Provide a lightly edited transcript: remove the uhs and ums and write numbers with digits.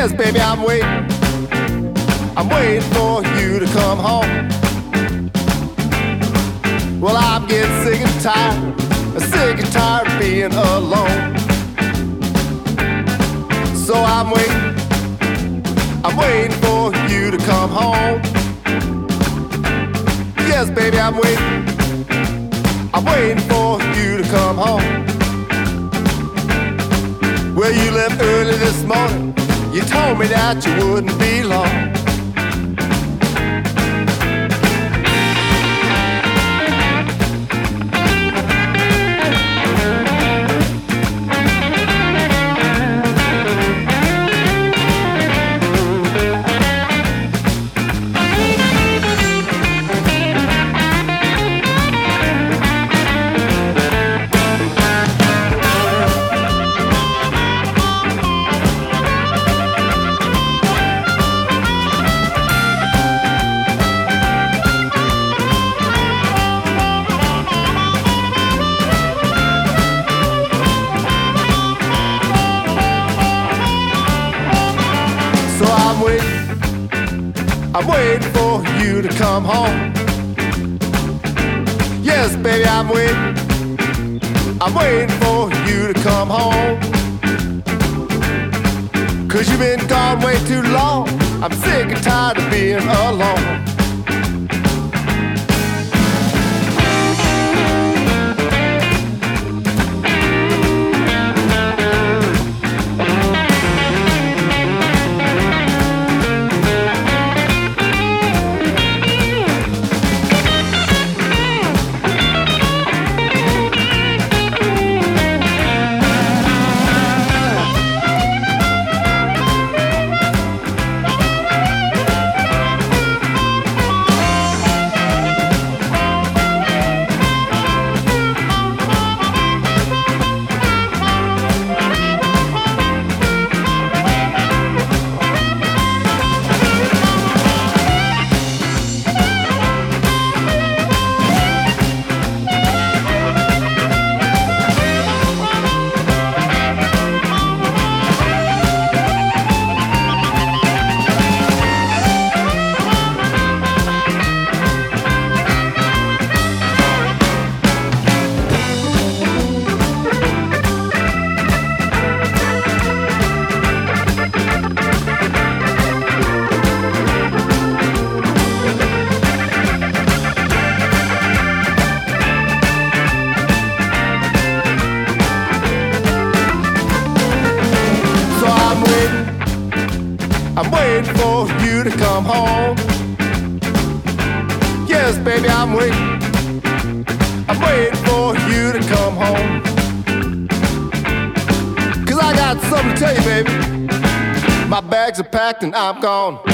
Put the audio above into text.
Yes, baby, I'm waiting. I'm waiting for you to come home. Well, I'm getting sick and tired of being alone. So I'm waiting for you to come home. Yes, baby, I'm waiting for you to come home. Well, you left early this morning. You told me that you wouldn't be long. I'm waiting for you to come home. Yes, baby, I'm waiting for you to come home. 'Cause you've been gone way too long. I'm sick and tired of being alone. I'm waiting for you to come home. Yes, baby, I'm waiting for you to come home. 'Cause I got something to tell you, baby. My bags are packed and I'm gone.